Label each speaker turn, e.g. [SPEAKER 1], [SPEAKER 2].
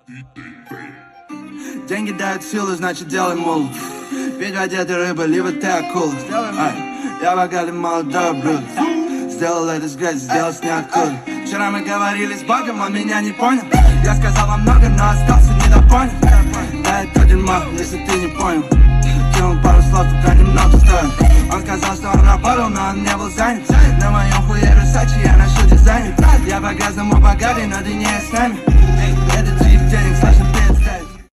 [SPEAKER 1] Деньги дают силу, значит делай мул. Ведь воде ты рыба, либо ты акула. Я богатый молодой блюд. Сделал это с грязи, сделал с ниоткуда. Вчера мы говорили с Богом, он меня не понял. Я сказал вам много, но остался недопонят. Да это дерьмо, если ты не понял. Кинул пару слов, туда немного стоит. Он сказал, что он работал, но он не был занят. На моем хуе Русачи я ношу дизайнер. Я по-грязному богатый, но ты не с нами.